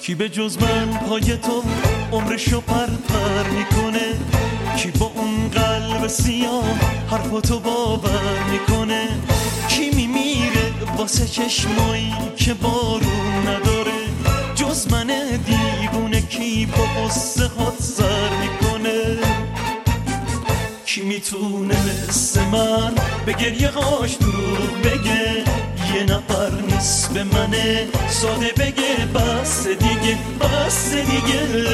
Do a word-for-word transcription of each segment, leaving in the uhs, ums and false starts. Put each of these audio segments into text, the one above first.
کی به جز من پای تو عمرشو پر پر میکنه؟ کی با اون قلب سیاه حرفاتو باور میکنه؟ کی میمیره واسه چشمایی که بارون نداره جز من دیوونه؟ کی با قصه هات سر میکنه؟ کی میتونه مثل من به گریه هاش دروغ بگه؟ یه نفر نیست به منه ساده بگه بس دیگه بس دیگه.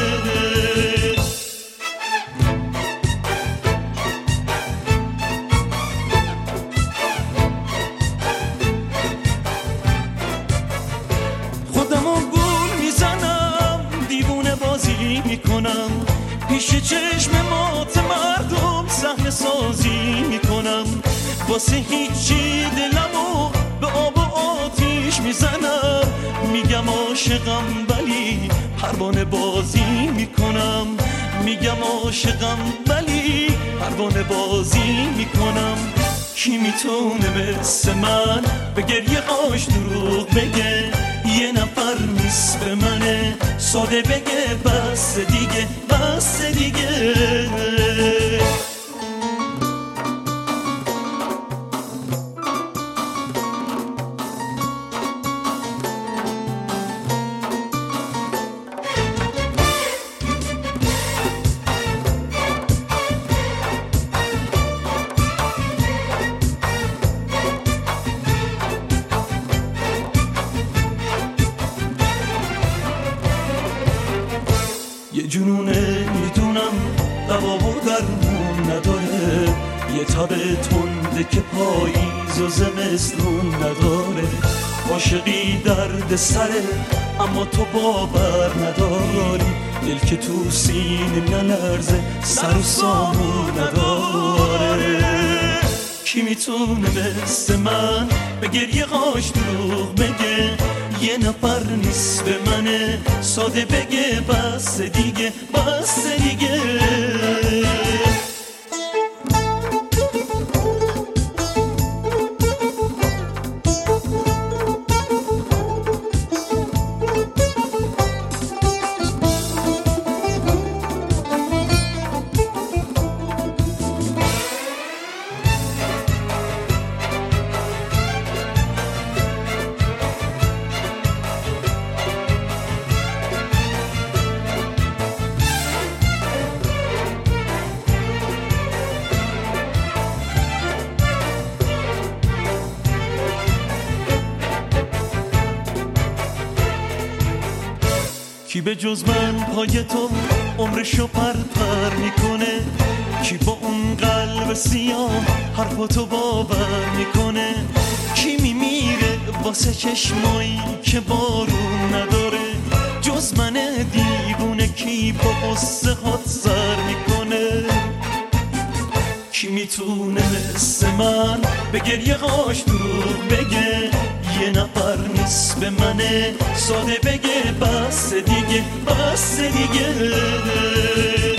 خودمو گول میزنم دیوونه بازی میکنم پیش چشم مات مردم صحنه سازی میکنم واسه هیچی دلمو به آب و آتیش میزنم میگم عاشقم ولی پروانه بازی میکنم میگم عاشقم ولی پروانه بازی میکنم. کی میتونه مثل من به گریه هاش دروغ بگه؟ یه نفر نیست به منه ساده بگه بس دیگه بس دیگه. یه جنونه میدونم دوا و درمون نداره یه تب تنده که پاییز و زمستون نداره عاشقی درد سره اما تو باور نداری دل که تو سینه نلرزه سر و سامون نداره. کی میتونه مثل من به گریه هاش دروغ بگه؟ یه نفر نیست به منه ساده بگه بس دیگه بس دیگه. کی به جز من پای تو عمرشو پر پر میکنه؟ کی با اون قلب سیاه حرفاتو باور میکنه؟ کی میمیره واسه چشمایی که بارون نداره جز من دیوونه؟ کی با قصه هات سر میکنه؟ کی میتونه مثل من به گریه هاش دروغ بگه؟ یه نفر نیست به منه ساده بگه بس دیگه بس دیگه.